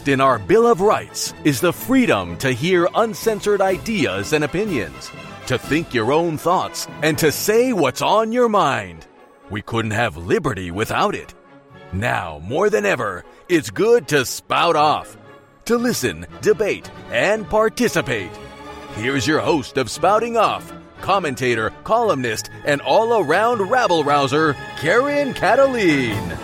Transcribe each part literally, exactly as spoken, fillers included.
Foremost in our Bill of Rights is the freedom to hear uncensored ideas and opinions, to think your own thoughts, and to say what's on your mind. We couldn't have liberty without it. Now, more than ever, it's good to spout off, to listen, debate, and participate. Here's your host of Spouting Off, commentator, columnist, and all-around rabble-rouser, Karen Kataline.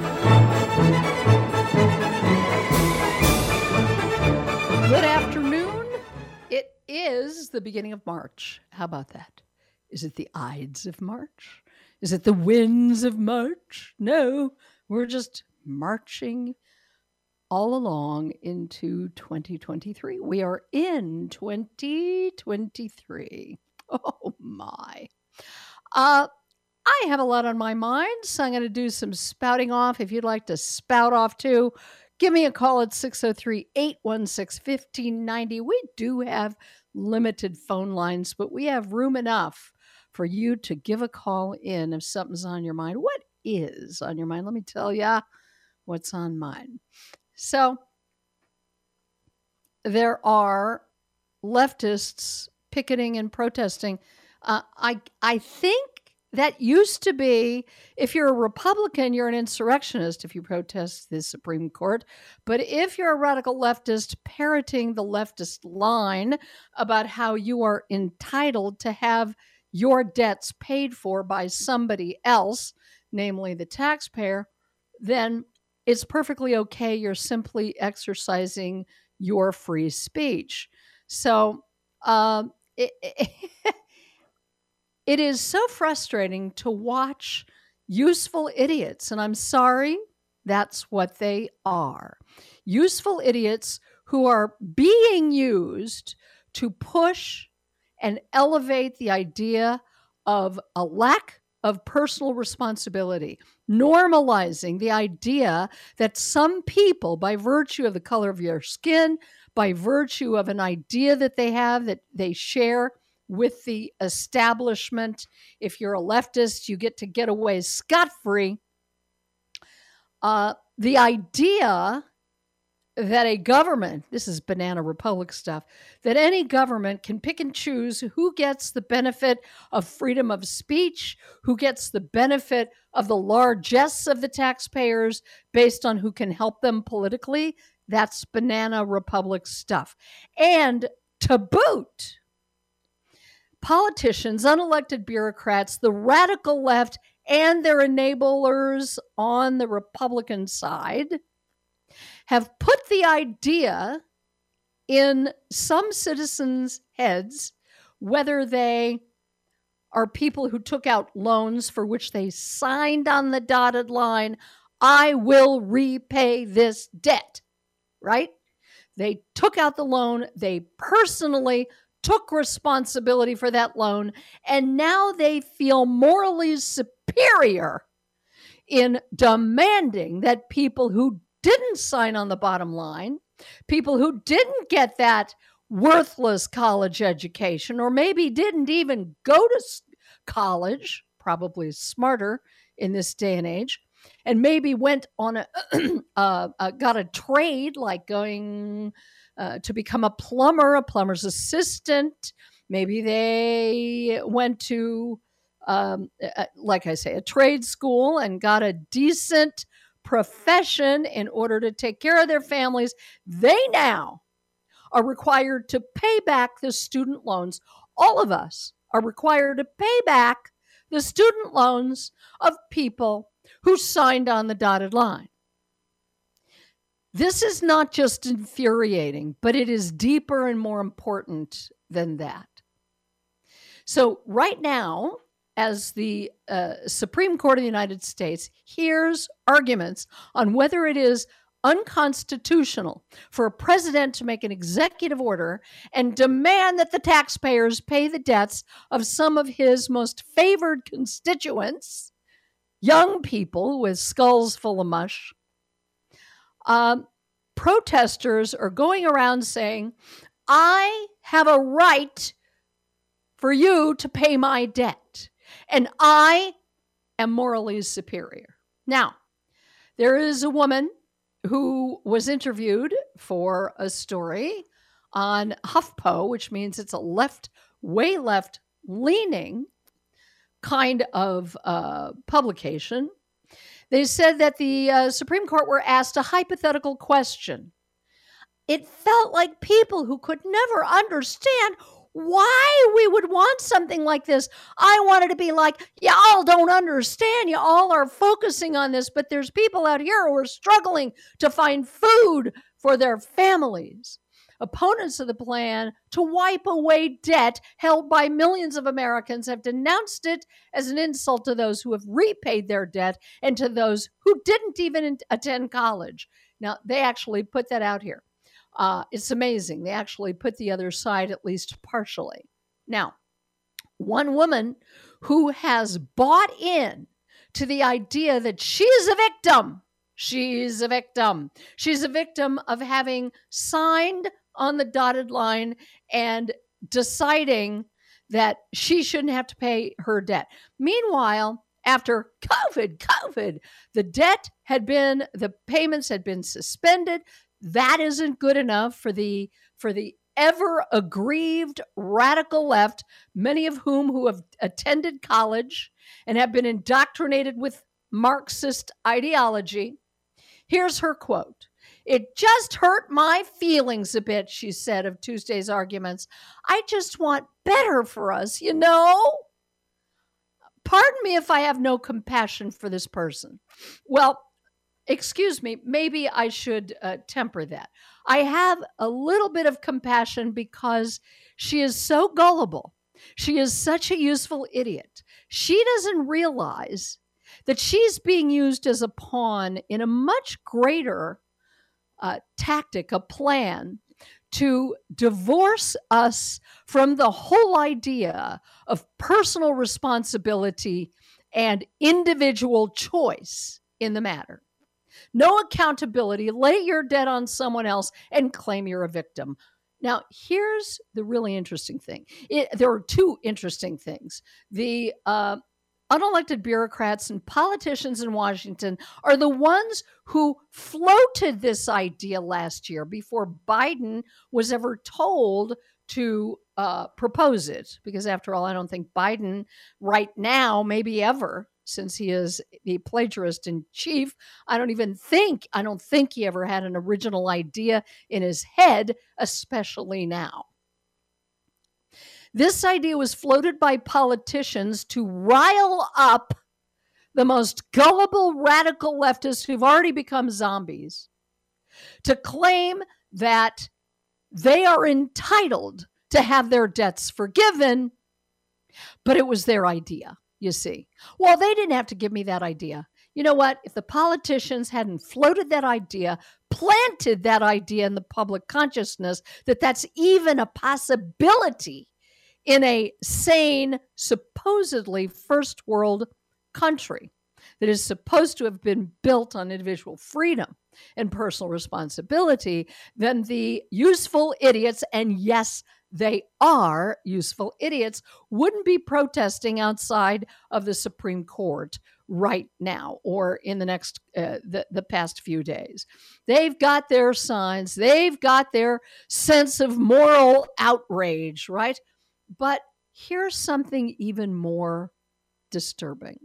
Good afternoon. It is the beginning of March. How about that? Is it the Ides of March? Is it the winds of March? No, we're just marching all along into twenty twenty-three. We are in twenty twenty-three. Oh, my. Uh, I have a lot on my mind, so I'm going to do some spouting off. If you'd like to spout off too, give me a call at six oh three, eight one six, one five nine oh. We do have limited phone lines, but we have room enough for you to give a call in if something's on your mind. What is on your mind? Let me tell you what's on mine. So there are leftists picketing and protesting. Uh, I I think that used to be, if you're a Republican, you're an insurrectionist if you protest the Supreme Court. But if you're a radical leftist parroting the leftist line about how you are entitled to have your debts paid for by somebody else, namely the taxpayer, then it's perfectly okay. You're simply exercising your free speech. So um, it, it It is so frustrating to watch useful idiots, and I'm sorry, that's what they are. Useful idiots who are being used to push and elevate the idea of a lack of personal responsibility, normalizing the idea that some people, by virtue of the color of your skin, by virtue of an idea that they have that they share with the establishment, if you're a leftist, you get to get away scot-free. Uh, the idea that a government, this is Banana Republic stuff, that any government can pick and choose who gets the benefit of freedom of speech, who gets the benefit of the largesse of the taxpayers based on who can help them politically, that's Banana Republic stuff. And to boot, politicians, unelected bureaucrats, the radical left, and their enablers on the Republican side have put the idea in some citizens' heads, whether they are people who took out loans for which they signed on the dotted line, I will repay this debt, right? They took out the loan, they personally took responsibility for that loan, and now they feel morally superior in demanding that people who didn't sign on the bottom line, people who didn't get that worthless college education, or maybe didn't even go to college, probably smarter in this day and age, and maybe went on a, uh, uh, got a trade like going Uh, to become a plumber, a plumber's assistant. Maybe they went to, um, uh, like I say, a trade school and got a decent profession in order to take care of their families. They now are required to pay back the student loans. All of us are required to pay back the student loans of people who signed on the dotted line. This is not just infuriating, but it is deeper and more important than that. So right now, as the uh, Supreme Court of the United States hears arguments on whether it is unconstitutional for a president to make an executive order and demand that the taxpayers pay the debts of some of his most favored constituents, young people with skulls full of mush, Um, protesters are going around saying, I have a right for you to pay my debt, and I am morally superior. Now, there is a woman who was interviewed for a story on HuffPo, which means it's a left, way left leaning kind of uh, publication. They said that the uh, Supreme Court were asked a hypothetical question. It felt like people who could never understand why we would want something like this. I wanted to be like, y'all don't understand. You all are focusing on this, but there's people out here who are struggling to find food for their families. Opponents of the plan to wipe away debt held by millions of Americans have denounced it as an insult to those who have repaid their debt and to those who didn't even attend college. Now, they actually put that out here. Uh, it's amazing. They actually put the other side at least partially. Now, one woman who has bought in to the idea that she's a victim, she's a victim, she's a victim of having signed on the dotted line and deciding that she shouldn't have to pay her debt. Meanwhile, after COVID, COVID, the debt had been, the payments had been suspended. That isn't good enough for the for the ever aggrieved radical left, many of whom who have attended college and have been indoctrinated with Marxist ideology. Here's her quote. "It just hurt my feelings a bit," she said of Tuesday's arguments. "I just want better for us, you know?" Pardon me if I have no compassion for this person. Well, excuse me, maybe I should uh, temper that. I have a little bit of compassion because she is so gullible. She is such a useful idiot. She doesn't realize that she's being used as a pawn in a much greater uh, tactic, a plan to divorce us from the whole idea of personal responsibility and individual choice in the matter. No accountability, lay your debt on someone else and claim you're a victim. Now, here's the really interesting thing. It, there are two interesting things. The uh, unelected bureaucrats and politicians in Washington are the ones who floated this idea last year before Biden was ever told to uh, propose it. Because after all, I don't think Biden right now, maybe ever, since he is the plagiarist in chief, I don't even think, I don't think he ever had an original idea in his head, especially now. This idea was floated by politicians to rile up the most gullible radical leftists who've already become zombies, to claim that they are entitled to have their debts forgiven, but it was their idea. You see, well, they didn't have to give me that idea. You know what? If the politicians hadn't floated that idea, planted that idea in the public consciousness, that that's even a possibility in a sane, supposedly first world country that is supposed to have been built on individual freedom and personal responsibility, then the useful idiots, and yes, they are useful idiots, wouldn't be protesting outside of the Supreme Court right now or in the next, uh, the, the past few days. They've got their signs. They've got their sense of moral outrage, right? But here's something even more disturbing.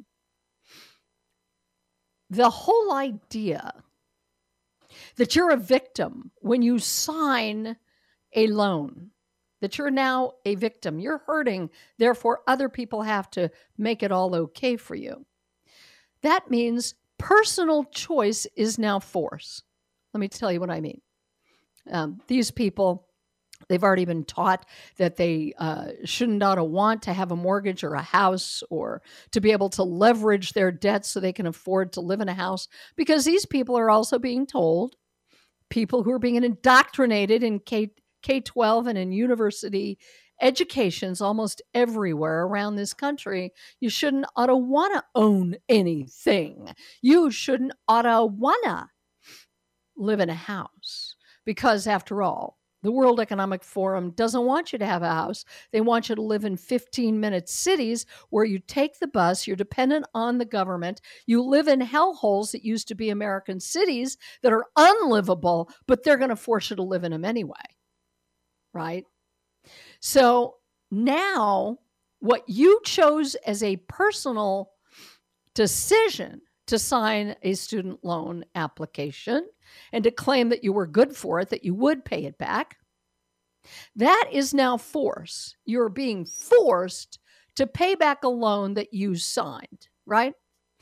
The whole idea that you're a victim when you sign a loan, that you're now a victim, you're hurting, therefore other people have to make it all okay for you. That means personal choice is now force. Let me tell you what I mean. Um, these people, they've already been taught that they uh, shouldn't ought to want to have a mortgage or a house or to be able to leverage their debts so they can afford to live in a house, because these people are also being told, people who are being indoctrinated in K twelve and in university educations almost everywhere around this country, you shouldn't ought to want to own anything. You shouldn't ought to want to live in a house because, after all, The World Economic Forum doesn't want you to have a house. They want you to live in fifteen-minute cities where you take the bus, you're dependent on the government, you live in hellholes that used to be American cities that are unlivable, but they're going to force you to live in them anyway, right? So now what you chose as a personal decision to sign a student loan application and to claim that you were good for it, that you would pay it back, that is now force. You're being forced to pay back a loan that you signed, right?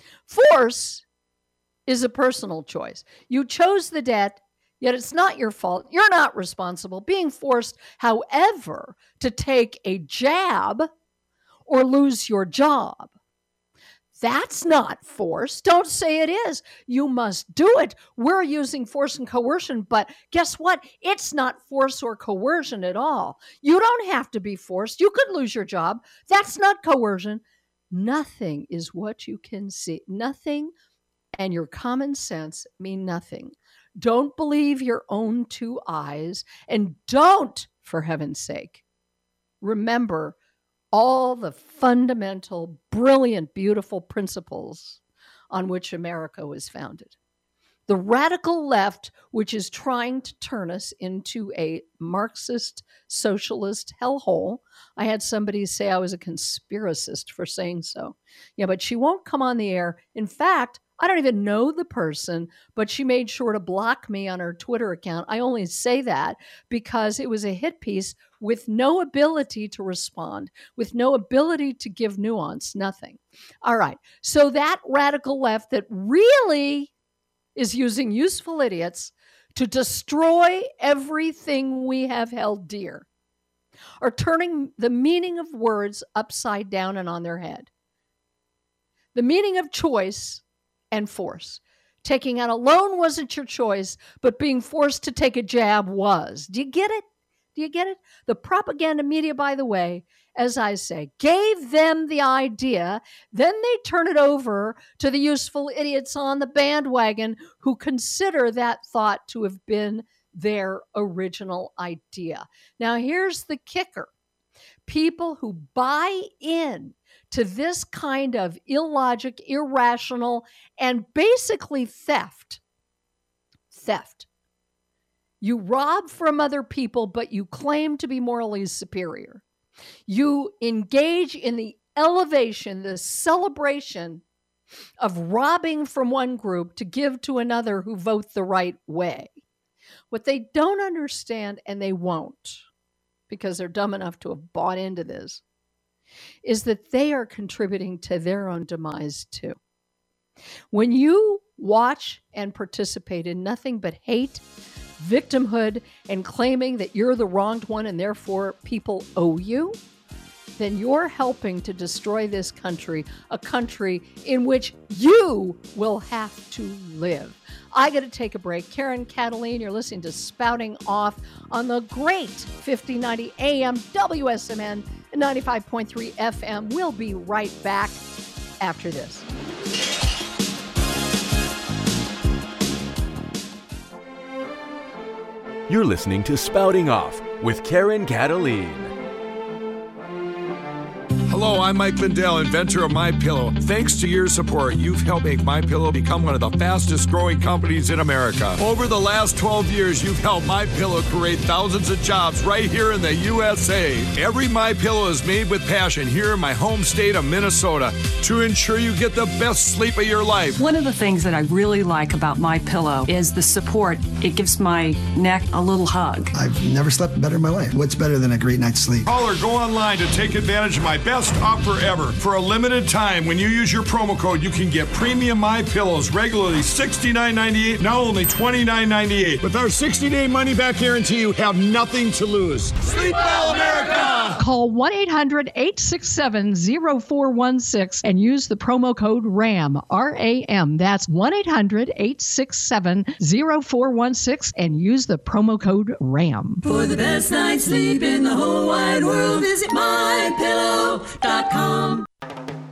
Force is a personal choice. You chose the debt, yet it's not your fault. You're not responsible. Being forced, however, to take a jab or lose your job, that's not force. Don't say it is. You must do it. We're using force and coercion, but guess what? It's not force or coercion at all. You don't have to be forced. You could lose your job. That's not coercion. Nothing is what you can see. Nothing and your common sense mean nothing. Don't believe your own two eyes, and don't, for heaven's sake, remember all the fundamental, brilliant, beautiful principles on which America was founded. The radical left, which is trying to turn us into a Marxist, socialist hellhole. I had somebody say I was a conspiracist for saying so. Yeah, but she won't come on the air. In fact, I don't even know the person, but she made sure to block me on her Twitter account. I only say that because it was a hit piece with no ability to respond, with no ability to give nuance, nothing. All right. So that radical left that really is using useful idiots to destroy everything we have held dear are turning the meaning of words upside down and on their head. The meaning of choice and force. Taking out a loan wasn't your choice, but being forced to take a jab was. Do you get it? Do you get it? The propaganda media, by the way, as I say, gave them the idea. Then they turn it over to the useful idiots on the bandwagon who consider that thought to have been their original idea. Now, here's the kicker. People who buy in to this kind of illogic, irrational, and basically theft. Theft. You rob from other people, but you claim to be morally superior. You engage in the elevation, the celebration of robbing from one group to give to another who vote the right way. What they don't understand, and they won't, because they're dumb enough to have bought into this, is that they are contributing to their own demise too. When you watch and participate in nothing but hate, victimhood, and claiming that you're the wronged one and therefore people owe you, then you're helping to destroy this country, a country in which you will have to live. I got to take a break. Karen Kataline, you're listening to Spouting Off on the great fifteen ninety A M W S M N and ninety-five point three F M. We'll be right back after this. You're listening to Spouting Off with Karen Kataline. Hello, I'm Mike Lindell, inventor of MyPillow. Thanks to your support, you've helped make MyPillow become one of the fastest growing companies in America. Over the last twelve years, you've helped MyPillow create thousands of jobs right here in the U S A. Every MyPillow is made with passion here in my home state of Minnesota to ensure you get the best sleep of your life. One of the things that I really like about MyPillow is the support. It gives my neck a little hug. I've never slept better in my life. What's better than a great night's sleep? Call or go online to take advantage of my best offer ever. For a limited time, when you use your promo code, you can get premium MyPillows, regularly sixty-nine ninety-eight, now only twenty-nine ninety-eight. With our sixty-day money-back guarantee, you have nothing to lose. Sleep well, America! Call one eight hundred eight six seven zero four one six and use the promo code RAM, R A M. That's one eight hundred eight six seven zero four one six and use the promo code RAM. For the best night's sleep in the whole wide world, visit my pillow dot com.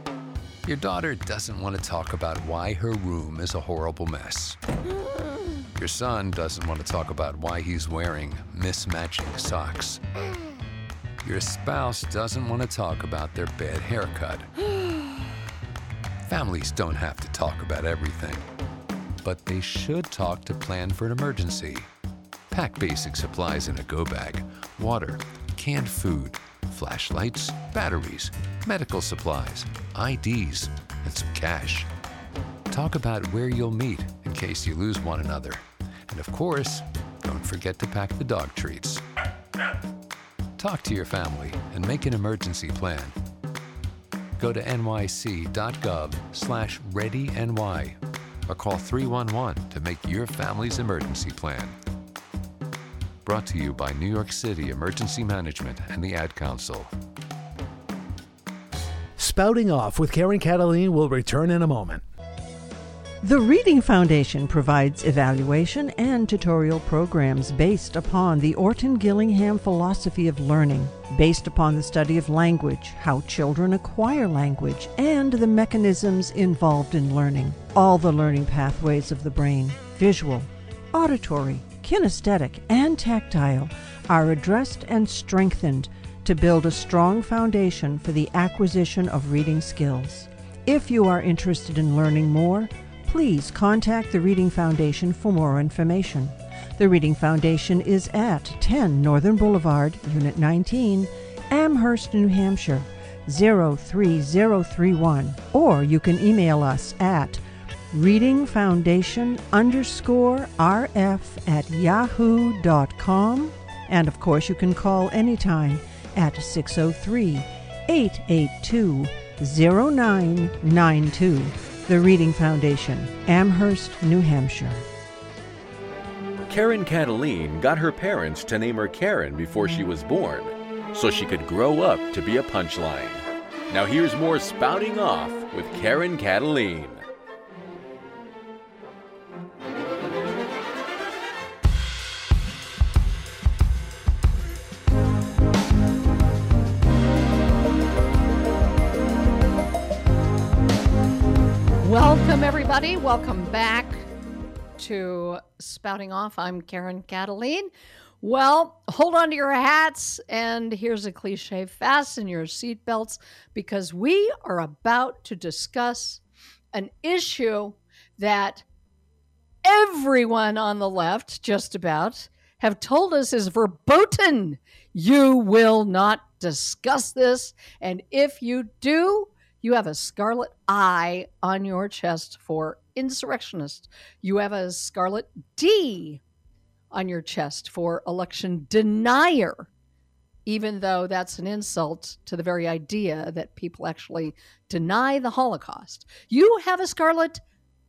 Your daughter doesn't want to talk about why her room is a horrible mess. Your son doesn't want to talk about why he's wearing mismatching socks. Your spouse doesn't want to talk about their bad haircut. Families don't have to talk about everything, but they should talk to plan for an emergency. Pack basic supplies in a go bag: water, canned food, flashlights, batteries, medical supplies, I Ds, and some cash. Talk about where you'll meet in case you lose one another. And of course, don't forget to pack the dog treats. Talk to your family and make an emergency plan. Go to nyc.gov slash readyny or call three one one to make your family's emergency plan. Brought to you by New York City Emergency Management and the Ad Council. Spouting Off with Karen Cataline will return in a moment. The Reading Foundation provides evaluation and tutorial programs based upon the Orton Gillingham philosophy of learning, based upon the study of language, how children acquire language, and the mechanisms involved in learning. All the learning pathways of the brain, visual, auditory, kinesthetic, and tactile, are addressed and strengthened to build a strong foundation for the acquisition of reading skills. If you are interested in learning more, please contact the Reading Foundation for more information. The Reading Foundation is at ten Northern Boulevard, Unit nineteen, Amherst, New Hampshire, zero three zero three one, or you can email us at readingfoundation underscore rf at yahoo dot com. And of course, you can call anytime at six oh three, eight eight two, zero nine nine two. The Reading Foundation, Amherst, New Hampshire. Karen Cataline got her parents to name her Karen before she was born, so she could grow up to be a punchline. Now here's more Spouting Off with Karen Cataline. Welcome, everybody. Welcome back to Spouting Off. I'm Karen Cataline. Well, hold on to your hats, and here's a cliche. Fasten your seatbelts, because we are about to discuss an issue that everyone on the left, just about, have told us is verboten. You will not discuss this, and if you do, you have a scarlet I on your chest for insurrectionist. You have a scarlet D on your chest for election denier, even though that's an insult to the very idea that people actually deny the Holocaust. You have a scarlet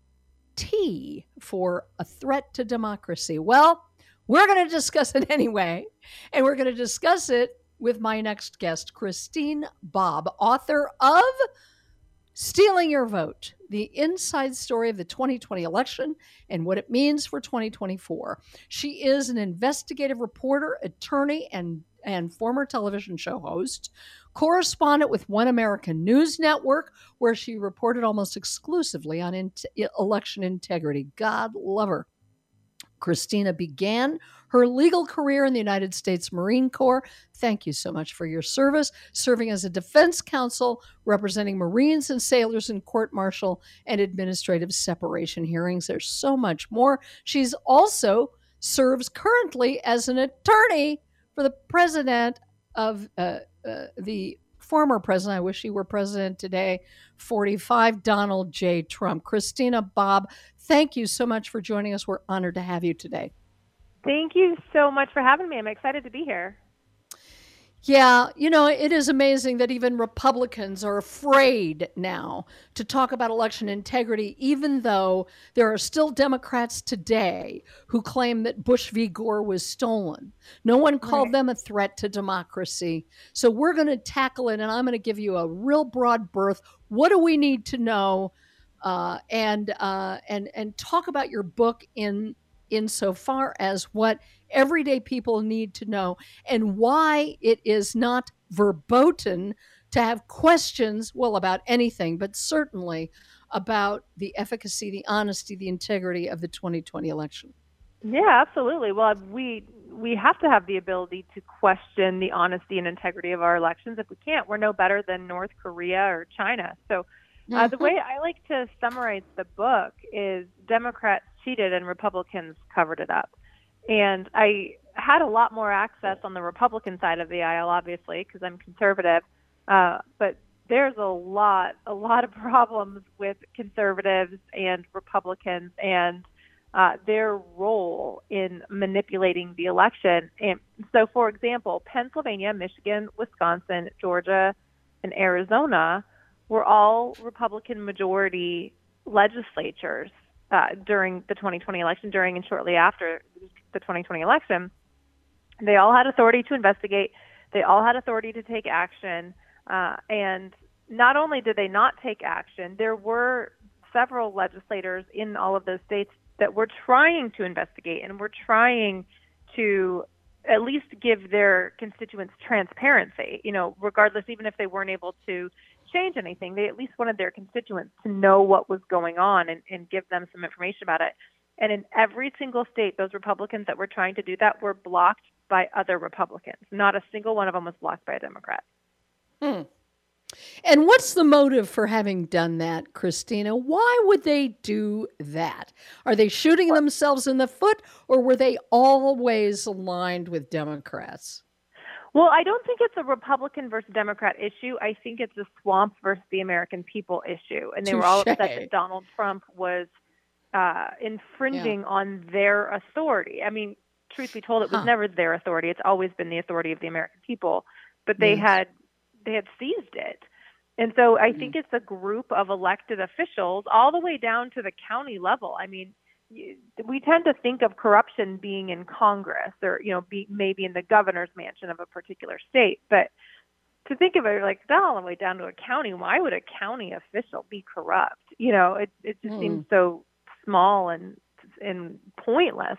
T for a threat to democracy. Well, we're going to discuss it anyway, and we're going to discuss it with my next guest, Christine Bobb, author of Stealing Your Vote, the inside story of the twenty twenty election and what it means for twenty twenty-four. She is an investigative reporter, attorney, and, and former television show host, correspondent with One American News Network, where she reported almost exclusively on in- election integrity. God love her. Christina began her legal career in the United States Marine Corps. Thank you so much for your service, serving as a defense counsel, representing Marines and sailors in court-martial and administrative separation hearings. There's so much more. She's also serves currently as an attorney for the president of uh, uh, the former president, I wish he were president today, forty-five, Donald J. Trump. Christina Bobb, thank you so much for joining us. We're honored to have you today. Thank you so much for having me. I'm excited to be here. Yeah, you know, it is amazing that even Republicans are afraid now to talk about election integrity, even though there are still Democrats today who claim that Bush v. Gore was stolen. No one called right. them a threat to democracy. So we're going to tackle it, and I'm going to give you a real broad berth. What do we need to know? Uh, and uh, and and talk about your book in insofar as what everyday people need to know and why it is not verboten to have questions, well, about anything, but certainly about the efficacy, the honesty, the integrity of the twenty twenty election. Yeah, absolutely. Well, we we have to have the ability to question the honesty and integrity of our elections. If we can't, we're no better than North Korea or China. So uh, the Mm-hmm. way I like to summarize the book is Democrats cheated and Republicans covered it up. And I had a lot more access on the Republican side of the aisle, obviously, because I'm conservative. Uh, but there's a lot, a lot of problems with conservatives and Republicans and uh, their role in manipulating the election. And so, for example, Pennsylvania, Michigan, Wisconsin, Georgia, and Arizona were all Republican majority legislatures uh, during the twenty twenty election, during and shortly after the twenty twenty election. They all had authority to investigate. They all had authority to take action. Uh, and not only did they not take action, there were several legislators in all of those states that were trying to investigate and were trying to at least give their constituents transparency, you know, regardless, even if they weren't able to change anything, they at least wanted their constituents to know what was going on and, and give them some information about it. And in every single state, those Republicans that were trying to do that were blocked by other Republicans. Not a single one of them was blocked by a Democrat. Hmm. And what's the motive for having done that, Christina? Why would they do that? Are they shooting themselves in the foot, or were they always aligned with Democrats? Well, I don't think it's a Republican versus Democrat issue. I think it's a swamp versus the American people issue. And they were all upset that Donald Trump was uh, infringing Yeah. on their authority. I mean, truth be told, it was Huh. never their authority. It's always been the authority of the American people. But they Yes. had they had seized it. And so I think it's a group of elected officials all the way down to the county level. I mean, y- we tend to think of corruption being in Congress or, you know, be, maybe in the governor's mansion of a particular state. But to think of it like that all the way down to a county, why would a county official be corrupt? You know, it, it just Hmm. seems so small and, and pointless.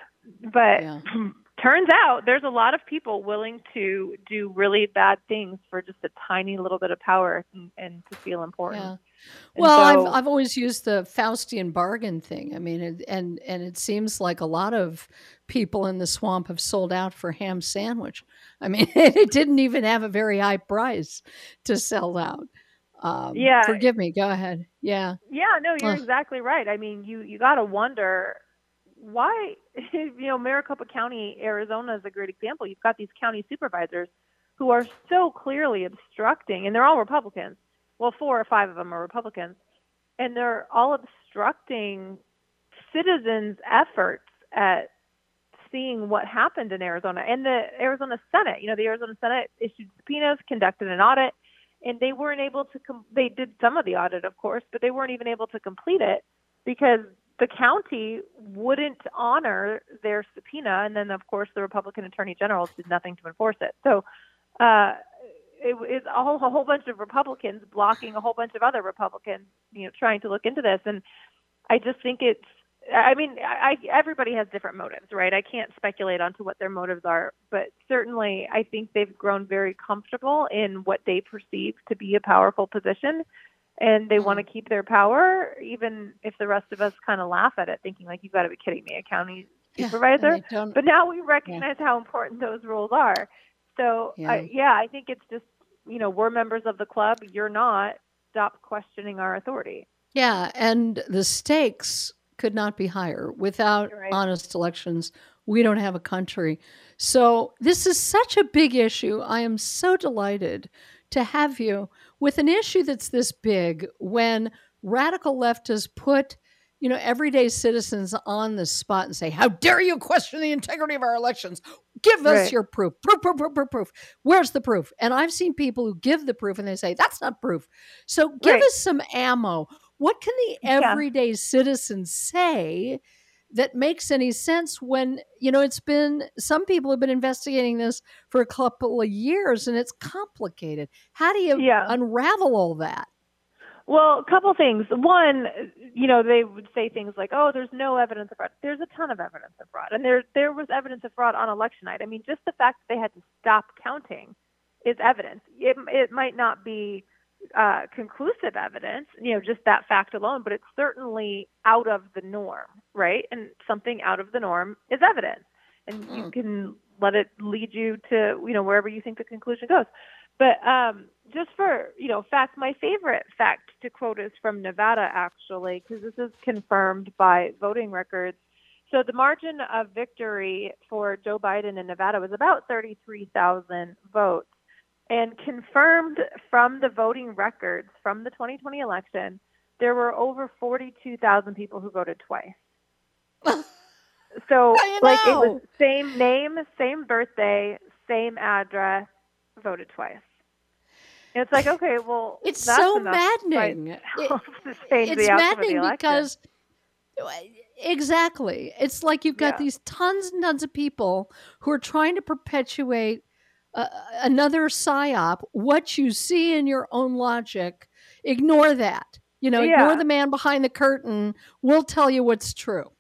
But Yeah. turns out there's a lot of people willing to do really bad things for just a tiny little bit of power and, and to feel important. Yeah. And Well, so- I've I've always used the Faustian bargain thing. I mean, it, and and it seems like a lot of people in the swamp have sold out for ham sandwich. I mean, it didn't even have a very high price to sell out. Um, Yeah. Forgive me. Go ahead. Yeah. Yeah, no, you're Ugh. exactly right. I mean, you you got to wonder why, you know, Maricopa County, Arizona is a great example. You've got these county supervisors who are so clearly obstructing, and they're all Republicans. Well, four or five of them are Republicans, and they're all obstructing citizens' efforts at seeing what happened in Arizona. And the Arizona Senate, you know, the Arizona Senate issued subpoenas, conducted an audit, and they weren't able to, com- they did some of the audit, of course, but they weren't even able to complete it because the county wouldn't honor their subpoena. And then, of course, the Republican attorney generals did nothing to enforce it. So uh, it is a whole, a whole bunch of Republicans blocking a whole bunch of other Republicans, you know, trying to look into this. And I just think it's, I mean, I, everybody has different motives, right? I can't speculate onto what their motives are, but certainly I think they've grown very comfortable in what they perceive to be a powerful position, and they Mm-hmm. want to keep their power, even if the rest of us kind of laugh at it, thinking like, you've got to be kidding me, a county Yeah, supervisor. and they don't- But now we recognize how important those rules are. So Yeah. I, yeah, I think it's just, you know, we're members of the club. You're not. Stop questioning our authority. Yeah, and the stakes could not be higher. Without Right. honest elections, we don't have a country. So this is such a big issue. I am so delighted to have you with an issue that's this big when radical leftists put, you know, everyday citizens on the spot and say, how dare you question the integrity of our elections? Give us Right. your proof. Proof, proof, proof, proof, proof. Where's the proof? And I've seen people who give the proof and they say, that's not proof. So give Right. us some ammo. What can the Yeah. everyday citizen say that makes any sense when, you know, it's been, some people have been investigating this for a couple of years and it's complicated. How do you Yeah. unravel all that? Well, a couple things. One, you know, they would say things like, "Oh, there's no evidence of fraud." There's a ton of evidence of fraud, and there there was evidence of fraud on election night. I mean, just the fact that they had to stop counting is evidence. It it might not be uh, conclusive evidence, you know, just that fact alone, but it's certainly out of the norm. right? And something out of the norm is evidence. And mm. you can let it lead you to, you know, wherever you think the conclusion goes. But um, just for, you know, fact, my favorite fact to quote is from Nevada, actually, because this is confirmed by voting records. So the margin of victory for Joe Biden in Nevada was about thirty-three thousand votes. And confirmed from the voting records from the twenty twenty election, there were over forty-two thousand people who voted twice. So, like, it was same name, same birthday, same address, voted twice. And it's like, okay, well, it's that's so maddening. It, it's maddening because, exactly, it's like you've got yeah. these tons and tons of people who are trying to perpetuate uh, another psyop. What you see in your own logic, ignore that. You know, yeah. ignore the man behind the curtain. We'll tell you what's true.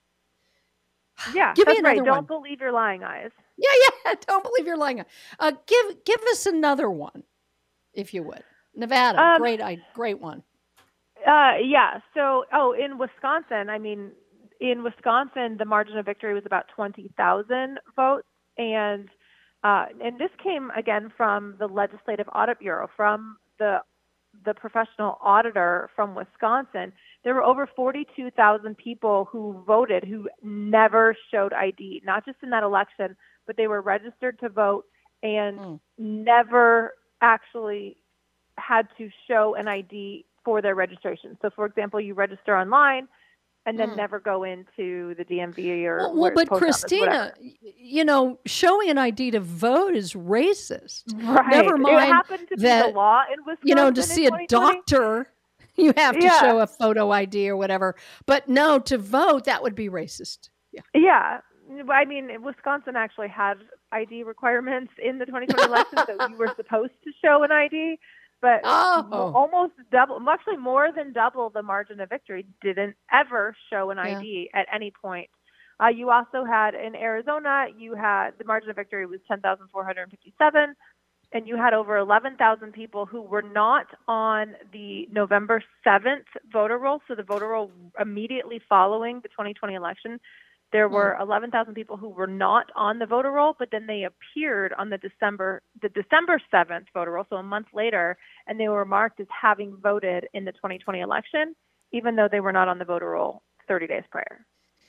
Yeah, give that's me another right. one. Don't believe your lying eyes. Yeah, yeah. Don't believe your lying eyes. Uh, give give us another one, if you would. Nevada, um, great, great one. Uh, yeah. So, oh, in Wisconsin, I mean, in Wisconsin, the margin of victory was about twenty thousand votes, and uh, and this came again from the Legislative Audit Bureau, from the the professional auditor from Wisconsin. There were over forty-two thousand people who voted who never showed I D, not just in that election, but they were registered to vote and mm. never actually had to show an I D for their registration. So, for example, you register online and then mm. never go into the D M V or well, well but Christina, office, you know, showing an I D to vote is racist. Right. Never mind it happened to that, be the law in Wisconsin. You know, to see a doctor, you have to yeah. show a photo I D or whatever. But no, to vote, that would be racist. Yeah. Yeah. I mean, Wisconsin actually had I D requirements in the twenty twenty election, so you were supposed to show an I D. But oh. almost double, actually more than double the margin of victory didn't ever show an I D yeah. at any point. Uh, you also had in Arizona, you had the margin of victory was ten thousand four hundred fifty-seven, and you had over eleven thousand people who were not on the November seventh voter roll. So the voter roll immediately following the twenty twenty election, there were eleven thousand people who were not on the voter roll, but then they appeared on the December the December seventh voter roll, so a month later, and they were marked as having voted in the twenty twenty election, even though they were not on the voter roll thirty days prior.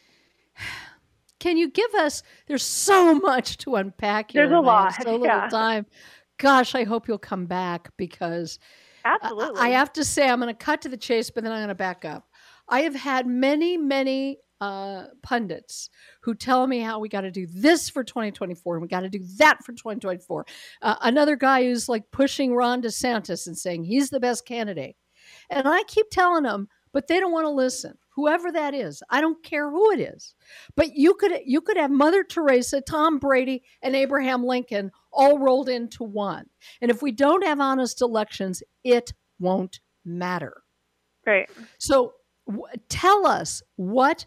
Can you give us, there's so much to unpack here. There's a lot. So little yeah. time. Gosh, I hope you'll come back because Absolutely. I, I have to say I'm going to cut to the chase, but then I'm going to back up. I have had many, many uh, pundits who tell me how we got to do this for twenty twenty-four and we got to do that for twenty twenty-four. Uh, another guy who's like pushing Ron DeSantis and saying he's the best candidate. And I keep telling them, but they don't want to listen. Whoever that is, I don't care who it is. But you could you could have Mother Teresa, Tom Brady, and Abraham Lincoln all rolled into one. And if we don't have honest elections, it won't matter. Right. So w- tell us what.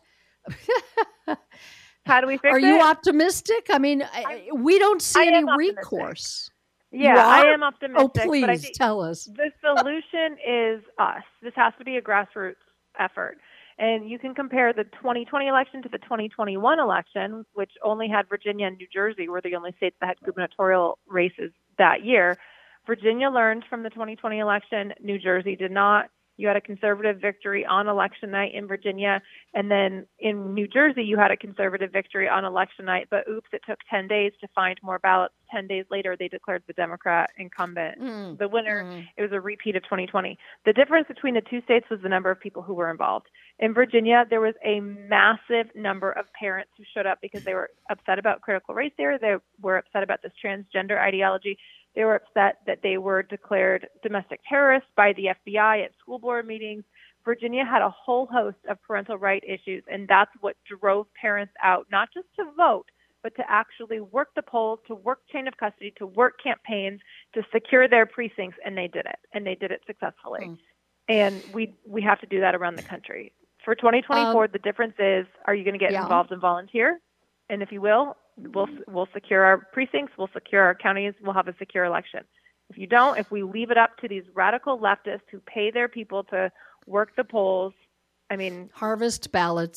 How do we fix Are it? you optimistic? I mean, I, we don't see I any optimistic. recourse. Yeah, I am optimistic. Oh, please but I think tell us. The solution is us. This has to be a grassroots effort. And you can compare the twenty twenty election to the twenty twenty-one election, which only had Virginia and New Jersey were the only states that had gubernatorial races that year. Virginia learned from the twenty twenty election. New Jersey did not. You had a conservative victory on election night in Virginia. And then in New Jersey, you had a conservative victory on election night. But oops, it took ten days to find more ballots. ten days later, they declared the Democrat incumbent mm. the winner. Mm. It was a repeat of twenty twenty. The difference between the two states was the number of people who were involved. In Virginia, there was a massive number of parents who showed up because they were upset about critical race theory. They were upset about this transgender ideology. They were upset that they were declared domestic terrorists by the F B I at school board meetings. Virginia had a whole host of parental right issues, and that's what drove parents out, not just to vote, but to actually work the polls, to work chain of custody, to work campaigns, to secure their precincts, and they did it, and they did it successfully. Mm. And we we have to do that around the country. For twenty twenty-four, um, the difference is, are you going to get yeah. involved and volunteer? And if you will, we'll we'll secure our precincts, we'll secure our counties, we'll have a secure election. If you don't, if we leave it up to these radical leftists who pay their people to work the polls, I mean... Harvest ballots.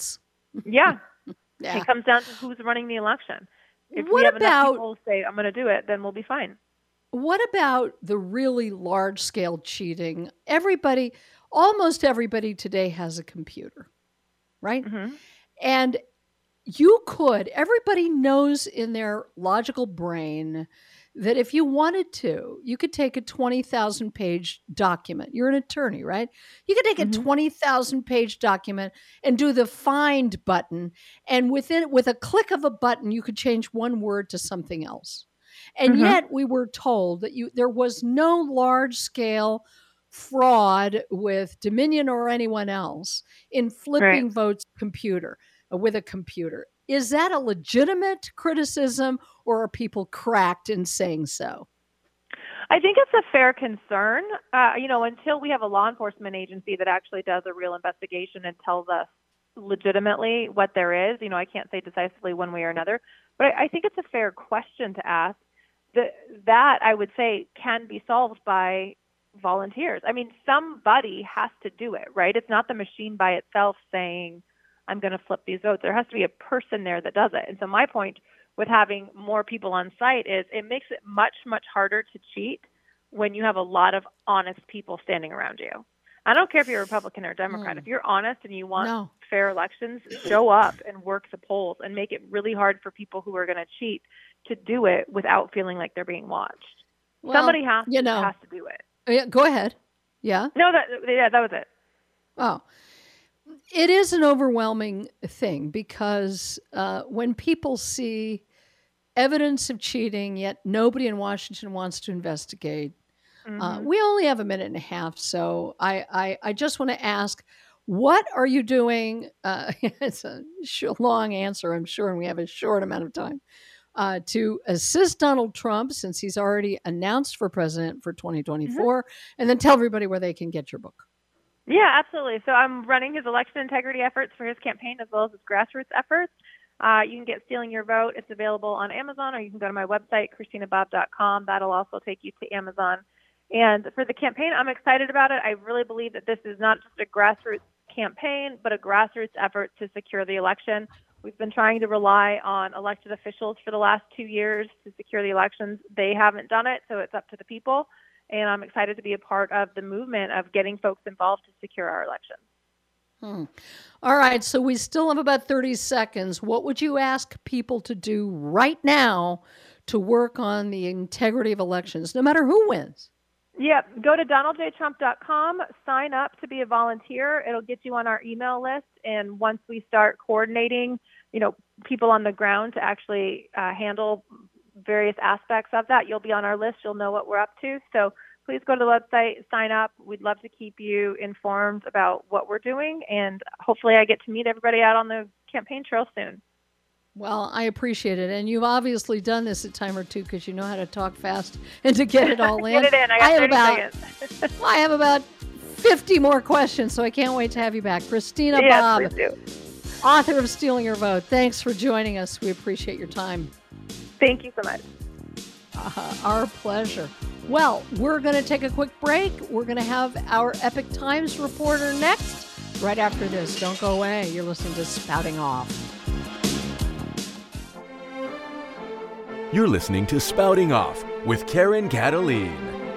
Yeah. Yeah. It comes down to who's running the election. If What we have about- enough people who say, I'm going to do it, then we'll be fine. What about the really large-scale cheating? Everybody, almost everybody today has a computer, right? Mm-hmm. And you could, everybody knows in their logical brain that if you wanted to, you could take a twenty thousand page document. You're an attorney, right? You could take Mm-hmm. a twenty thousand page document and do the find button. And within, with a click of a button, you could change one word to something else. And Mm-hmm. yet we were told that you there was no large scale fraud with Dominion or anyone else in flipping Right. votes computer uh, with a computer. Is that a legitimate criticism, or are people cracked in saying so? I think it's a fair concern. Uh, you know, until we have a law enforcement agency that actually does a real investigation and tells us legitimately what there is, you know, I can't say decisively one way or another, but I, I think it's a fair question to ask. That, that I would say can be solved by volunteers. I mean, somebody has to do it, right? It's not the machine by itself saying, I'm going to flip these votes. There has to be a person there that does it. And so my point with having more people on site is it makes it much, much harder to cheat when you have a lot of honest people standing around you. I don't care if you're a Republican or Democrat. Mm. If you're honest and you want No. fair elections, show up and work the polls and make it really hard for people who are going to cheat to do it without feeling like they're being watched. Well, Somebody has, you know, has to do it. Yeah, go ahead. Yeah. No, that yeah, that was it. Oh, it is an overwhelming thing because uh, when people see evidence of cheating, yet nobody in Washington wants to investigate. Mm-hmm. Uh, we only have a minute and a half, so I, I, I just want to ask, what are you doing? Uh, it's a sh- long answer, I'm sure, and we have a short amount of time. Uh, to assist Donald Trump, since he's already announced for president for twenty twenty-four, mm-hmm. and then tell everybody where they can get your book. Yeah, absolutely. So I'm running his election integrity efforts for his campaign as well as his grassroots efforts. Uh, you can get Stealing Your Vote. It's available on Amazon, or you can go to my website, christina bobb dot com. That'll also take you to Amazon. And for the campaign, I'm excited about it. I really believe that this is not just a grassroots campaign, but a grassroots effort to secure the election. We've been trying to rely on elected officials for the last two years to secure the elections. They haven't done it, so it's up to the people. And I'm excited to be a part of the movement of getting folks involved to secure our elections. Hmm. All right, so we still have about thirty seconds. What would you ask people to do right now to work on the integrity of elections, no matter who wins? Yeah, go to donald j trump dot com, sign up to be a volunteer. It'll get you on our email list. And once we start coordinating, you know, people on the ground to actually uh, handle various aspects of that, you'll be on our list. You'll know what we're up to. So please go to the website, sign up. We'd love to keep you informed about what we're doing. And hopefully I get to meet everybody out on the campaign trail soon. Well, I appreciate it. And you've obviously done this a time or two because you know how to talk fast and to get it all in. Get it in. I got I have thirty about, seconds. I have about fifty more questions, so I can't wait to have you back. Christina yes, Bobb, please do. author of Stealing Your Vote. Thanks for joining us. We appreciate your time. Thank you so much. Uh, our pleasure. Well, we're going to take a quick break. We're going to have our Epoch Times reporter next, right after this. Don't go away. You're listening to Spouting Off. You're listening to Spouting Off with Karen Cataline.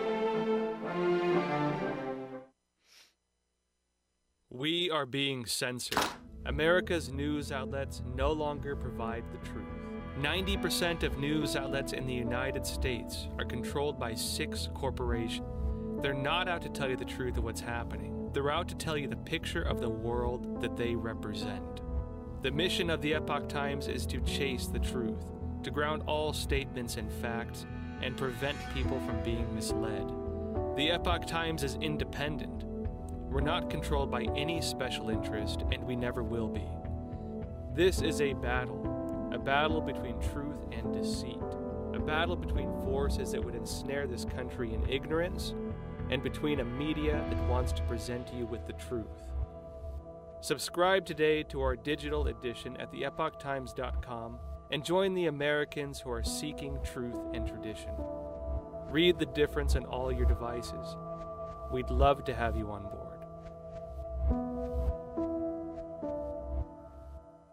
We are being censored. America's news outlets no longer provide the truth. ninety percent of news outlets in the United States are controlled by six corporations. They're not out to tell you the truth of what's happening. They're out to tell you the picture of the world that they represent. The mission of the Epoch Times is to chase the truth, to ground all statements in facts, and prevent people from being misled. The Epoch Times is independent. We're not controlled by any special interest, and we never will be. This is a battle, a battle between truth and deceit, a battle between forces that would ensnare this country in ignorance, and between a media that wants to present you with the truth. Subscribe today to our digital edition at the epoch times dot com and join the Americans who are seeking truth and tradition. Read the difference on all your devices. We'd love to have you on board.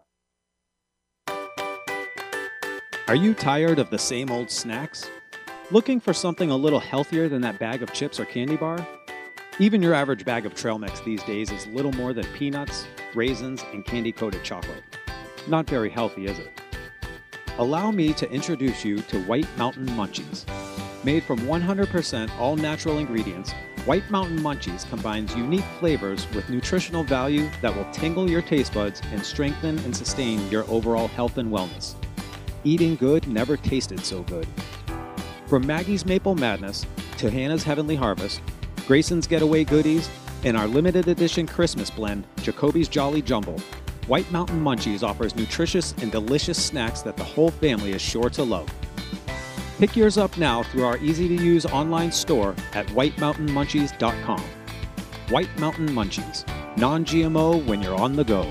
Are you tired of the same old snacks? Looking for something a little healthier than that bag of chips or candy bar? Even your average bag of trail mix these days is little more than peanuts, raisins, and candy-coated chocolate. Not very healthy, is it? Allow me to introduce you to White Mountain Munchies. Made from one hundred percent all-natural ingredients, White Mountain Munchies combines unique flavors with nutritional value that will tingle your taste buds and strengthen and sustain your overall health and wellness. Eating good never tasted so good. From Maggie's Maple Madness to Hannah's Heavenly Harvest, Grayson's Getaway Goodies, and our limited edition Christmas blend, Jacoby's Jolly Jumble, White Mountain Munchies offers nutritious and delicious snacks that the whole family is sure to love. Pick yours up now through our easy-to-use online store at white mountain munchies dot com. White Mountain Munchies, non-G M O when you're on the go.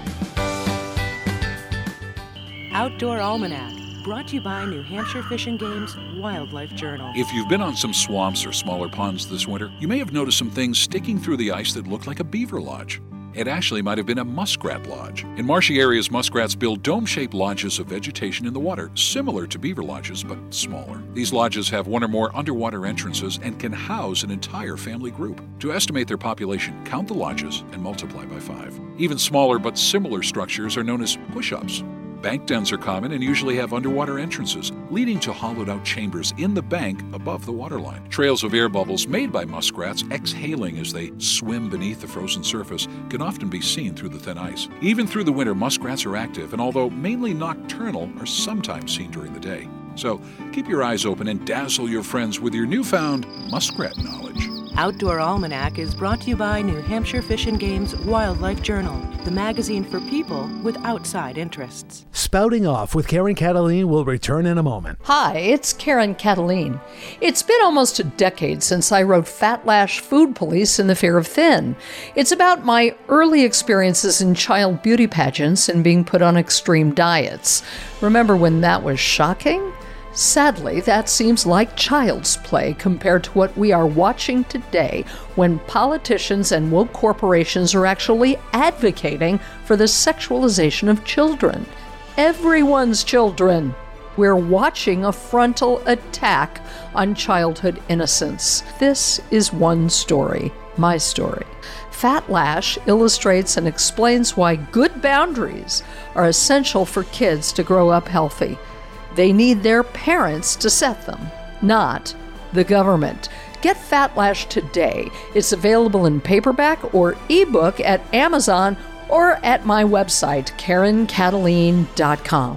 Outdoor Almanac, brought to you by New Hampshire Fish and Game's Wildlife Journal. If you've been on some swamps or smaller ponds this winter, you may have noticed some things sticking through the ice that look like a beaver lodge. It actually might have been a muskrat lodge. In marshy areas, muskrats build dome-shaped lodges of vegetation in the water, similar to beaver lodges, but smaller. These lodges have one or more underwater entrances and can house an entire family group. To estimate their population, count the lodges and multiply by five. Even smaller but similar structures are known as push-ups. Bank dens are common and usually have underwater entrances, leading to hollowed-out chambers in the bank above the waterline. Trails of air bubbles made by muskrats exhaling as they swim beneath the frozen surface can often be seen through the thin ice. Even through the winter, muskrats are active and, although mainly nocturnal, are sometimes seen during the day. So keep your eyes open and dazzle your friends with your newfound muskrat knowledge. Outdoor Almanac is brought to you by New Hampshire Fish and Game's Wildlife Journal, the magazine for people with outside interests. Spouting Off with Karen Cataline will return in a moment. Hi, it's Karen Cataline. It's been almost a decade since I wrote Fat Lash Food Police in the Fear of Thin. It's about my early experiences in child beauty pageants and being put on extreme diets. Remember when that was shocking? Sadly, that seems like child's play compared to what we are watching today when politicians and woke corporations are actually advocating for the sexualization of children. Everyone's children. We're watching a frontal attack on childhood innocence. This is one story, my story. Fat Lash illustrates and explains why good boundaries are essential for kids to grow up healthy. They need their parents to set them, not the government. Get Fat Lash today. It's available in paperback or ebook at Amazon or at my website, karen cataline dot com.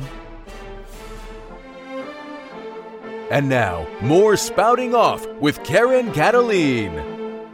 And now, more Spouting Off with Karen Cataline.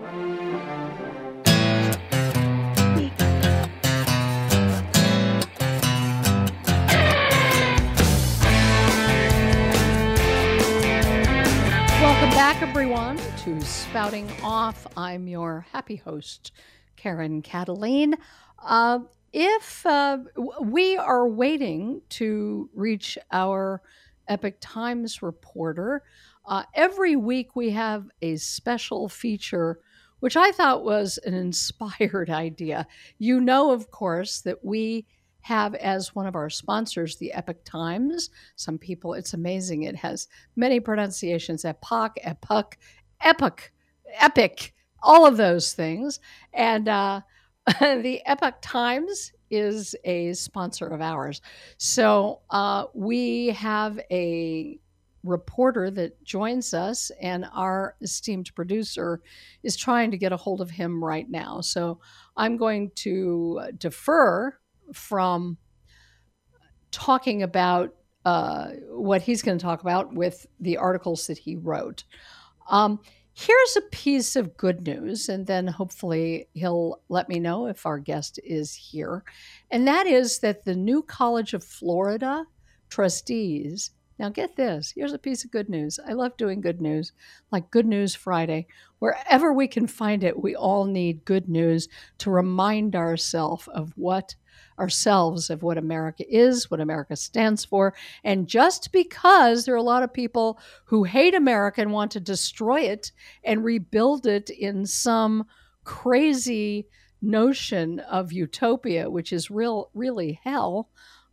Welcome back, everyone, to Spouting Off. I'm your happy host, Karen Cataline. Uh, if uh, we are waiting to reach our Epoch Times reporter, uh, every week we have a special feature, which I thought was an inspired idea. You know, of course, that we have as one of our sponsors the Epoch Times. Some people, it's amazing. It has many pronunciations: epoch, epoch, epoch, epic, all of those things. And uh, the Epoch Times is a sponsor of ours. So uh, we have a reporter that joins us, and our esteemed producer is trying to get a hold of him right now. So I'm going to defer from talking about uh, what he's going to talk about with the articles that he wrote. Um, here's a piece of good news, and then hopefully he'll let me know if our guest is here. And that is that the new College of Florida trustees, now get this, here's a piece of good news. I love doing good news, like Good News Friday. Wherever we can find it, we all need good news to remind ourselves of what ourselves of what America is, what America stands for. And just because there are a lot of people who hate America and want to destroy it and rebuild it in some crazy notion of utopia, which is real, really hell,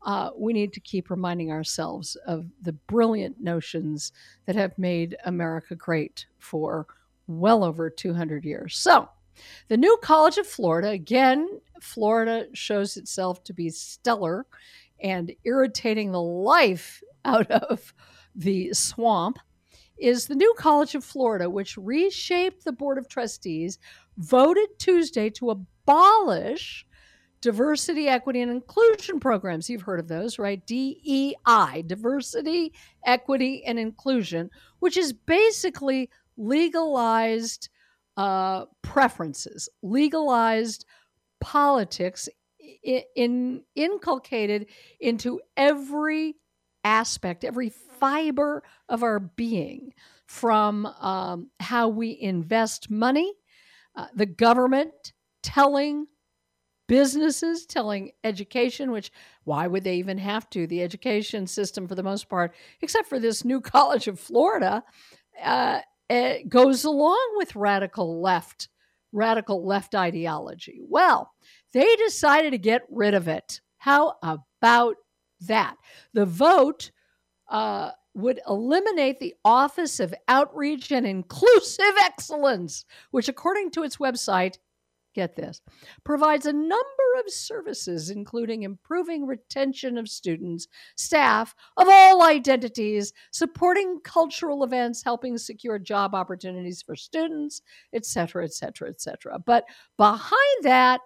uh, we need to keep reminding ourselves of the brilliant notions that have made America great for well over two hundred years. So, the new College of Florida, again, Florida shows itself to be stellar and irritating the life out of the swamp, is the new College of Florida, which reshaped the Board of Trustees, voted Tuesday to abolish diversity, equity, and inclusion programs. You've heard of those, right? D E I, diversity, equity, and inclusion, which is basically legalized uh, preferences, legalized politics in, in inculcated into every aspect, every fiber of our being, from um, how we invest money, uh, the government telling businesses, telling education, which why would they even have to? The education system, for the most part, except for this new College of Florida, uh, it goes along with radical left, radical left ideology. Well, they decided to get rid of it. How about that? The vote uh, would eliminate the Office of Outreach and Inclusive Excellence, which, according to its website, get this, provides a number of services, including improving retention of students, staff of all identities, supporting cultural events, helping secure job opportunities for students, et cetera, et cetera, et cetera. But behind that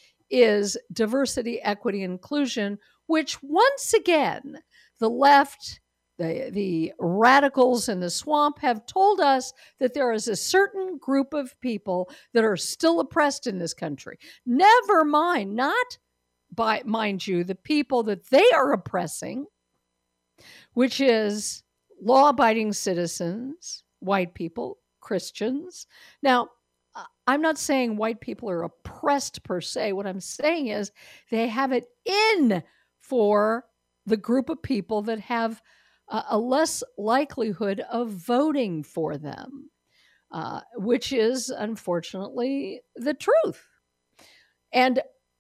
is diversity, equity, inclusion, which once again, the left, The, the radicals in the swamp have told us that there is a certain group of people that are still oppressed in this country. Never mind, not by, mind you, the people that they are oppressing, which is law-abiding citizens, white people, Christians. Now, I'm not saying white people are oppressed per se. What I'm saying is they have it in for the group of people that have a less likelihood of voting for them, uh, which is unfortunately the truth. And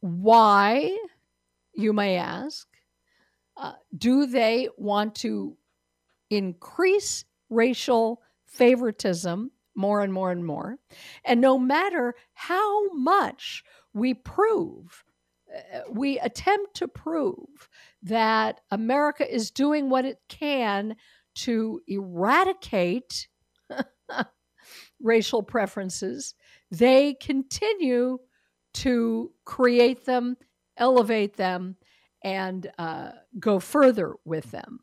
why, you may ask, uh, do they want to increase racial favoritism more and more and more? And no matter how much we prove, we attempt to prove that America is doing what it can to eradicate racial preferences, they continue to create them, elevate them, and uh, go further with them.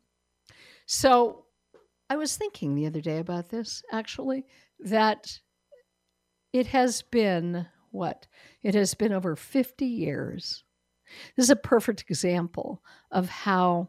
So I was thinking the other day about this, actually, that it has been, what? It has been over fifty years. This is a perfect example of how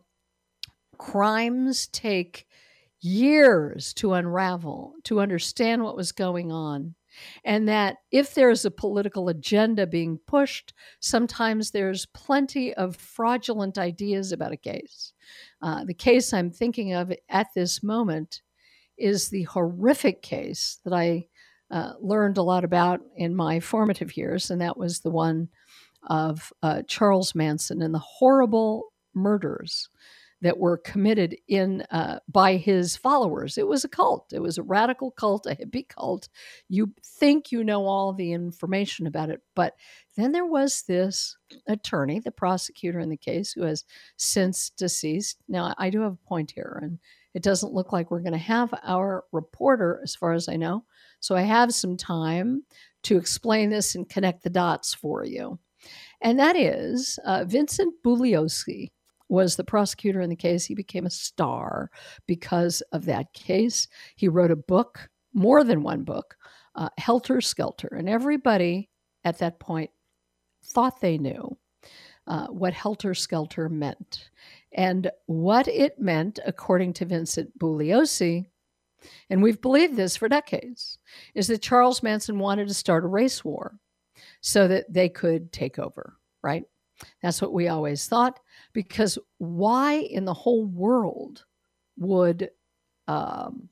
crimes take years to unravel, to understand what was going on. And that if there's a political agenda being pushed, sometimes there's plenty of fraudulent ideas about a case. Uh, the case I'm thinking of at this moment is the horrific case that I uh, learned a lot about in my formative years, and that was the one of uh, Charles Manson and the horrible murders that were committed in uh, by his followers. It was a cult. It was a radical cult, a hippie cult. You think you know all the information about it, but then there was this attorney, the prosecutor in the case, who has since deceased. Now, I do have a point here, and it doesn't look like we're going to have our reporter, as far as I know. So I have some time to explain this and connect the dots for you. And that is uh, Vincent Bugliosi was the prosecutor in the case. He became a star because of that case. He wrote a book, more than one book, uh, Helter Skelter. And everybody at that point thought they knew uh, what Helter Skelter meant. And what it meant, according to Vincent Bugliosi, and we've believed this for decades, is that Charles Manson wanted to start a race war so that they could take over, right? That's what we always thought, because why in the whole world would um,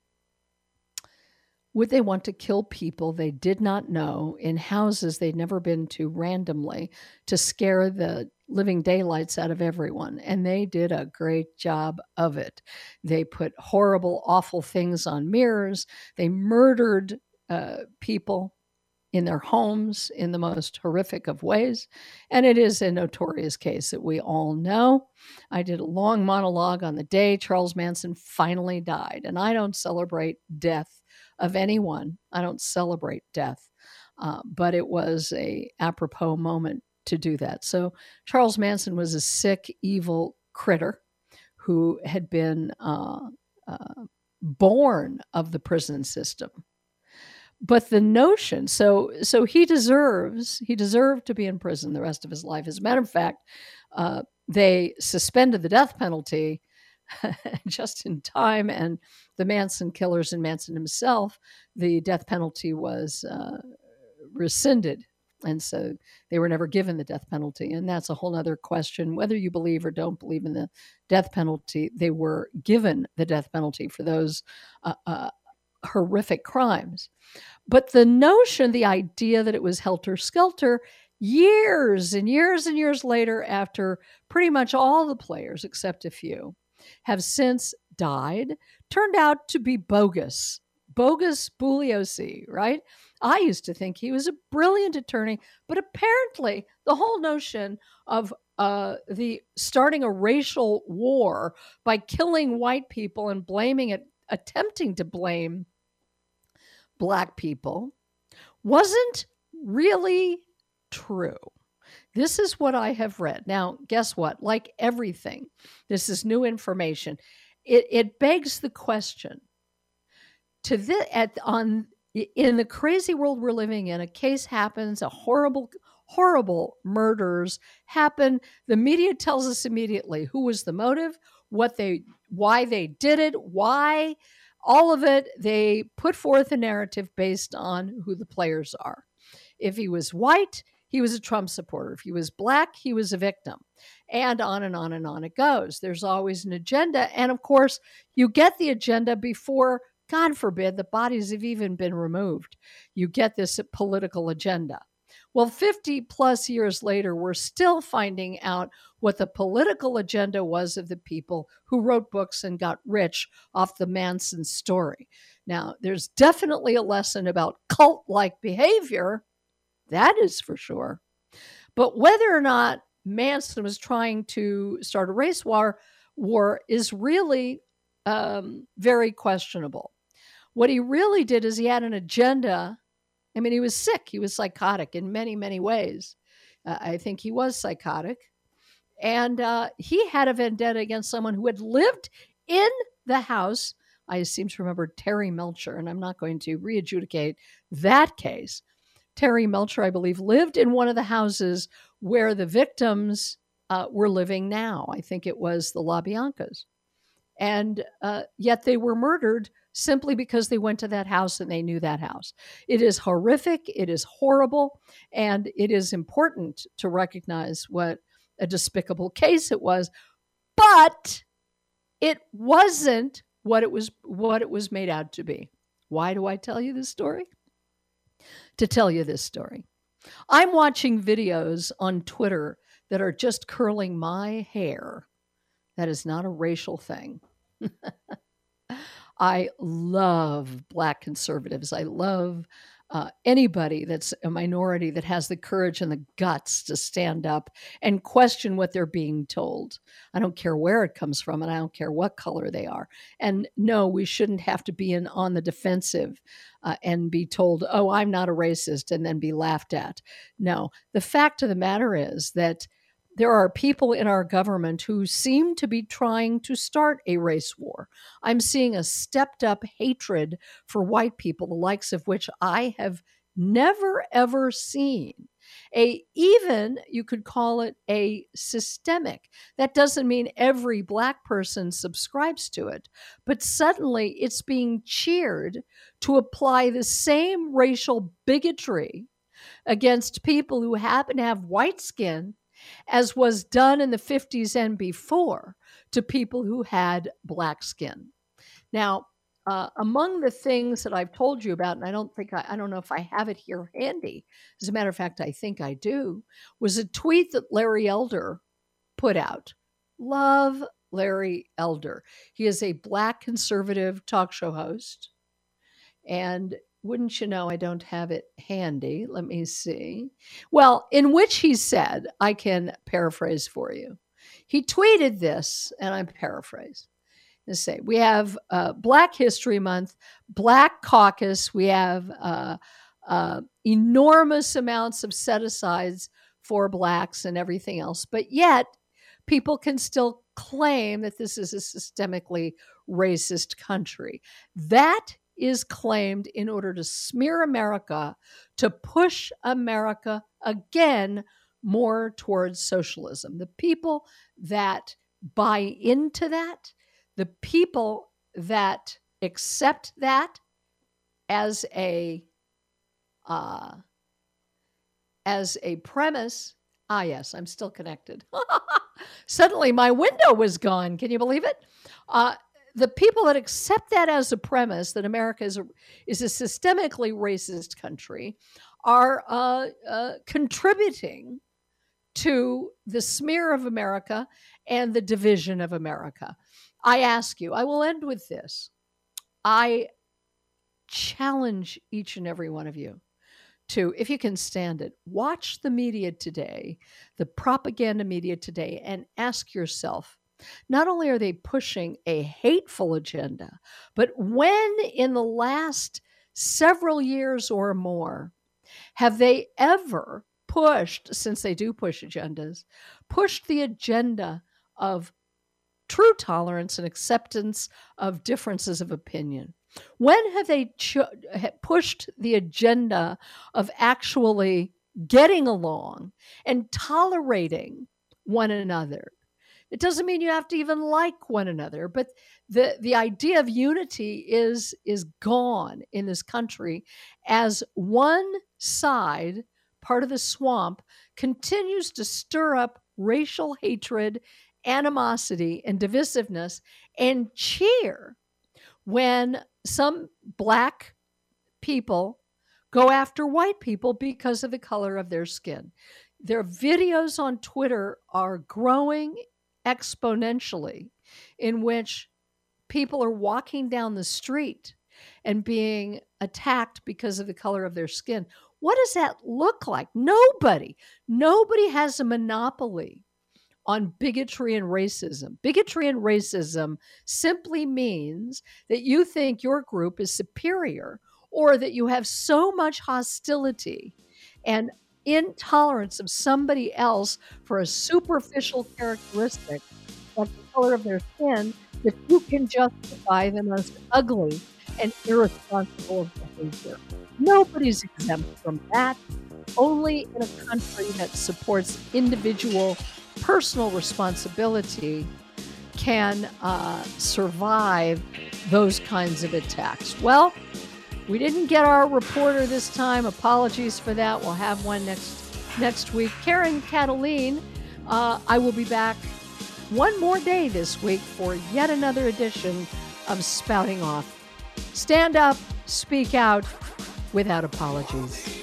would they want to kill people they did not know in houses they'd never been to randomly to scare the living daylights out of everyone, and they did a great job of it. They put horrible, awful things on mirrors. They murdered uh, people in their homes in the most horrific of ways. And it is a notorious case that we all know. I did a long monologue on the day Charles Manson finally died. And I don't celebrate death of anyone. I don't celebrate death. Uh, but it was a apropos moment to do that. So Charles Manson was a sick, evil critter who had been uh, uh, born of the prison system. But the notion, so so he deserves, he deserved to be in prison the rest of his life. As a matter of fact, uh, they suspended the death penalty just in time, and the Manson killers and Manson himself, the death penalty was uh, rescinded. And so they were never given the death penalty. And that's a whole other question. Whether you believe or don't believe in the death penalty, they were given the death penalty for those uh, uh, horrific crimes. But the notion, the idea that it was helter-skelter, years and years and years later, after pretty much all the players, except a few, have since died, turned out to be bogus. Bogus Bugliosi, right? I used to think he was a brilliant attorney, but apparently the whole notion of uh, the starting a racial war by killing white people and blaming it, attempting to blame Black people, wasn't really true. This is what I have read. Now, guess what? Like everything, this is new information. It, it begs the question: to the at on in the crazy world we're living in, a case happens, a horrible, horrible murders happen. The media tells us immediately who was the motive, what they, why they did it, why. All of it, they put forth a narrative based on who the players are. If he was white, he was a Trump supporter. If he was Black, he was a victim. And on and on and on it goes. There's always an agenda. And of course, you get the agenda before, God forbid, the bodies have even been removed. You get this political agenda. Well, fifty plus years later, we're still finding out what the political agenda was of the people who wrote books and got rich off the Manson story. Now, there's definitely a lesson about cult-like behavior. That is for sure. But whether or not Manson was trying to start a race war, war is really um, very questionable. What he really did is he had an agenda. I mean, he was sick. He was psychotic in many, many ways. Uh, I think he was psychotic. And uh, he had a vendetta against someone who had lived in the house. I seem to remember Terry Melcher, and I'm not going to re-adjudicate that case. Terry Melcher, I believe, lived in one of the houses where the victims uh, were living now. I think it was the LaBiancas. And uh, yet they were murdered simply because they went to that house and they knew that house. It is horrific. It is horrible. And it is important to recognize what a despicable case it was. But it wasn't what it was, what it was made out to be. Why do I tell you this story? To tell you this story. I'm watching videos on Twitter that are just curling my hair. That is not a racial thing. I love Black conservatives. I love uh, anybody that's a minority that has the courage and the guts to stand up and question what they're being told. I don't care where it comes from, and I don't care what color they are. And no, we shouldn't have to be in on the defensive uh, and be told, oh, I'm not a racist, and then be laughed at. No, the fact of the matter is that there are people in our government who seem to be trying to start a race war. I'm seeing a stepped up hatred for white people, the likes of which I have never, ever seen. A, even you could call it a systemic. That doesn't mean every Black person subscribes to it, but suddenly it's being cheered to apply the same racial bigotry against people who happen to have white skin as was done in the fifties and before to people who had Black skin. Now, uh, among the things that I've told you about, and I don't think I, I don't know if I have it here handy. As a matter of fact, I think I do, was a tweet that Larry Elder put out. Love Larry Elder. He is a Black conservative talk show host. And wouldn't you know, I don't have it handy. Let me see. Well, in which he said, I can paraphrase for you. He tweeted this, and I paraphrase. Let's say we have uh, Black History Month, Black Caucus. We have uh, uh, enormous amounts of set-asides for Blacks and everything else. But yet, people can still claim that this is a systemically racist country. That is claimed in order to smear America, to push America again more towards socialism. The people that buy into that, the people that accept that as a uh, as a premise. Ah, yes, I'm still connected. Suddenly, my window was gone. Can you believe it? Uh, the people that accept that as a premise, that America is a, is a systemically racist country, are uh, uh, contributing to the smear of America and the division of America. I ask you, I will end with this. I challenge each and every one of you to, if you can stand it, watch the media today, the propaganda media today, and ask yourself, not only are they pushing a hateful agenda, but when in the last several years or more have they ever pushed, since they do push agendas, pushed the agenda of true tolerance and acceptance of differences of opinion? When have they ch- pushed the agenda of actually getting along and tolerating one another? It doesn't mean you have to even like one another, but the, the idea of unity is, is gone in this country as one side, part of the swamp, continues to stir up racial hatred, animosity, and divisiveness, and cheer when some Black people go after white people because of the color of their skin. Their videos on Twitter are growing exponentially, in which people are walking down the street and being attacked because of the color of their skin. What does that look like? Nobody, nobody has a monopoly on bigotry and racism. Bigotry and racism simply means that you think your group is superior, or that you have so much hostility and intolerance of somebody else for a superficial characteristic, like the color of their skin, that you can justify the most ugly and irresponsible behavior. Nobody's exempt from that. Only in a country that supports individual personal responsibility can uh, survive those kinds of attacks. Well, we didn't get our reporter this time. Apologies for that. We'll have one next next week. Karen Cataline, uh, I will be back one more day this week for yet another edition of Spouting Off. Stand up, speak out without apologies.